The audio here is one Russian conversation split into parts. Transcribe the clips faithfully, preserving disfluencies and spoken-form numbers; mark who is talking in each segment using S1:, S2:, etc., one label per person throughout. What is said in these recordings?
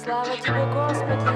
S1: Слава тебе, Господи.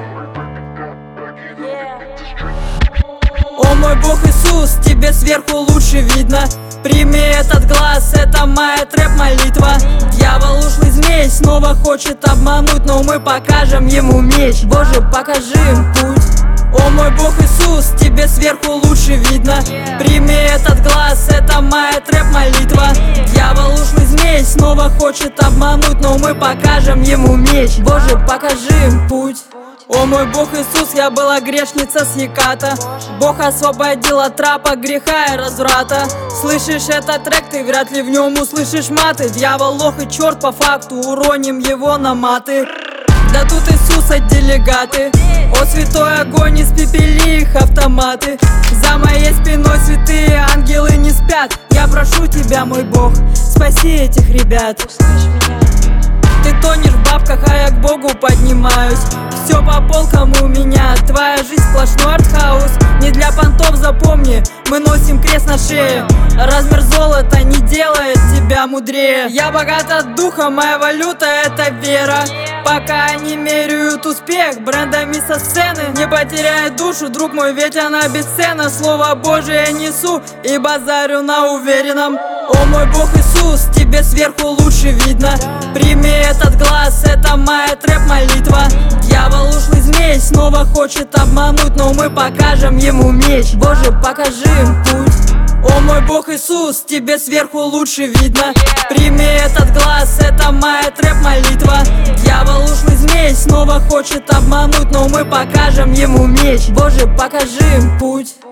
S1: Yeah.
S2: О мой Бог Иисус, тебе сверху лучше видно. Прими этот глаз, это моя трэп-молитва. Дьявол ушлый змей снова хочет обмануть, но мы покажем ему меч. Боже, покажи им путь. О мой Бог Иисус, тебе сверху лучше видно. Прими этот глаз, это моя трэп-молитва. Дьявол ушлый змей снова хочет обмануть, но мы покажем ему меч. Боже, покажи им путь. О мой Бог Иисус, я была грешница с Еката. Бог освободил от трапа греха и разврата. Слышишь этот трек, ты вряд ли в нем услышишь маты. Дьявол лох и черт по факту, уроним его на маты. Да тут Иисуса делегаты. О святой огонь, испепели их автоматы. За моей спиной святые ангелы не спят. Я прошу тебя, мой Бог, спаси этих ребят.
S1: Услышь меня.
S2: Ты тонешь в бабках, а я к Богу поднимаюсь. Все по полкам у меня, твоя жизнь сплошной артхаус. Не для понтов, запомни, мы носим крест на шее. Размер золота не делает тебя мудрее. Я богат от духа, моя валюта это вера. Пока они меряют успех брендами со сцены. Не потеряй душу, друг мой, ведь она бесценна. Слово Божие несу и базарю на уверенном. О мой Бог Иисус, тебе сверху лучше видно. Прими этот глаз, это моя трэп-молитва. Дьявол ушлый змей снова хочет обмануть, но мы покажем ему меч. Боже, покажи им путь. О мой Бог Иисус, тебе сверху лучше видно. Прими этот глаз, это моя трэп-молитва. Дьявол ушлый змей снова хочет обмануть, но мы покажем ему меч. Боже, покажи им путь.